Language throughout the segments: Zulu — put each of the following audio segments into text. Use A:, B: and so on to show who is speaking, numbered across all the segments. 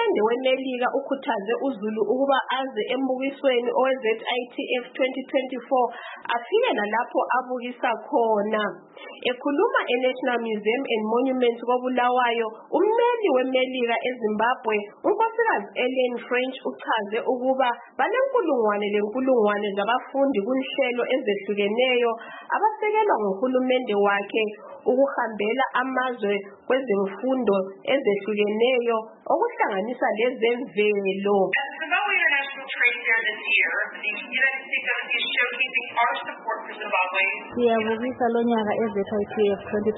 A: Uhulumende weMelika ukhuthaze uZulu ukuba aze embukisweni owe-ZITF 2024 afike nalapho abukisa khona. Ekhuluma eNational Museum and Monuments koBulawayo, ummeli weMelika eZimbabwe, uNkosikazi Ellen French uchaze ukuba banenkulungwane zabafundi kunhlelo ezehlukeneyo abasekelwa nguhulumende wakhe ukuhambela amazwe kwezemfundo ezehlukeneyo okuhlanganisa lezemvelo.
B: Siyabukisa lonyaka eZITF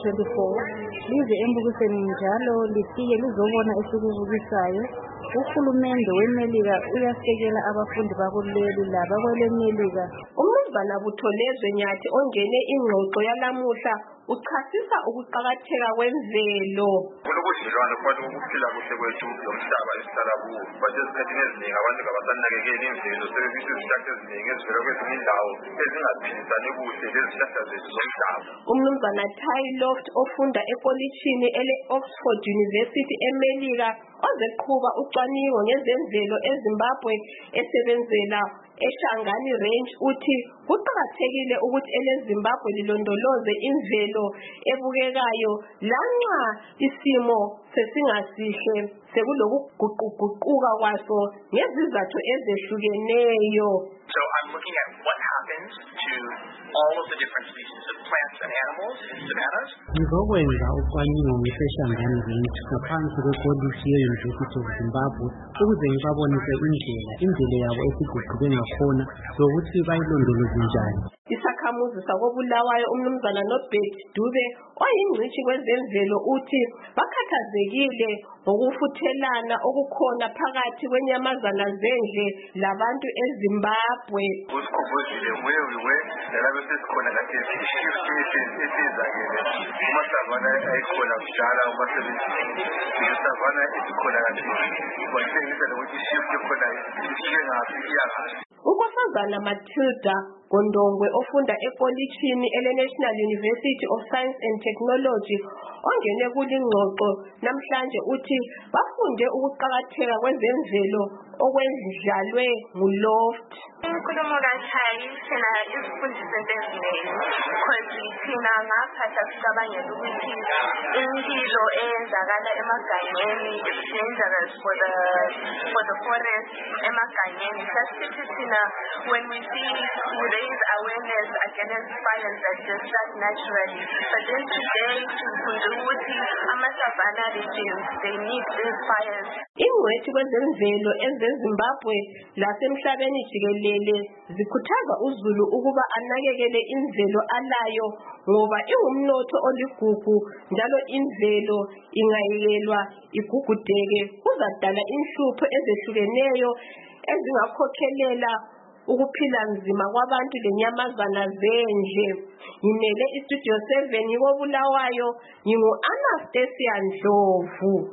B: 2024 lize embukisweni njalo lifike lizobona esikubukisayo. Uhulumende weMelika uyasekela abafundi bakuleli labakweLemelika.
A: Umnumzana Butholezwe Nyathi ongene ingxoxo yalamuhla uchasisa ukuqakatheka kwemvelo.
C: Kulobudlelwano phakathi kokuphila kuhle kwethu lomhlaba esihlala kuwo. Bathi esikhathini eziningi abantu abasanakekeli imvelo, sebebisa izihlahla eziningi ezivela kwezinye indawo ezingaphilisani kuhle lezihlahla zethu zomhlaba.
A: Umnumzana Ty Loft ofunda ekolitshini ele-Oxford University eMelika ozeqhuba ucwaningo ngezemvelo eZimbabwe esebenzela eShangani Range uthi kuqakathekile ukuthi eleZimbabwe lilondoloze imvelo ebukekayo lanxa isimo sesingasihle sekulokuguquguquka kwaso ngezizathu ezehlukeneyo.
D: So I'm looking at what happens to all of the different species of plants and animals in savannas.
E: Ngizokwenza ucwaningo ngeShangani Range ngaphansi kwekolitshi ye-University of Zimbabwe ukuze ngibabonise indlela yabo esiguquke ngakhona lokuthi bayilondoloze njani.
A: Isakhamuzi sakoBulawayo umnumzana Norbert Dube oyingcitshi kwezemvelo uthi bakhathazekile ngokufuthelana okukhona phakathi kwenyamazana zendle labantu eZimbabwe.
C: Usikhumbuzile wewe nalabo sesikhona kathi ishift esizakele umasavana ayikhona kudala umasavana esikhona kathi kwasengisa ukuthi ishift ekhona ishiye ngaphi iyangaphi.
A: uNkosazana Matilda Gondongwe ofunda ekolitshini ele-National University of Science and Technology ongene kulingxoxo namhlanje uthi bafunde ukuqakatheka kwezemvelo okwendlalwe nguLoft.
F: Inkulumo kaThayi thina isifundise eziningi because thina ngaphatha sicabangela ukuthi impilo eyenzakala emagangeni is dangerous for the forest emagangeni. Sasithi thina when we raise awareness against fires that just start naturally, but then today sifunde ukuthi ama-savanna regions they need these fires.
A: Ingcwethi kwezemvelo ezeZimbabwe lasemhlabeni jikelele zikhuthaza uZulu ukuba anakekele imvelo alayo ngoba ingumnotho oligugu njalo imvelo ingayekelwa igugudeke kuzadala inhlupho ezehlukeneyo ezingakhokhelela ukuphila nzima kwabantu lenyamazana zendle. Ngimele iStudio 7 ngoBulawayo, ngingu Anastasia Ndlovu.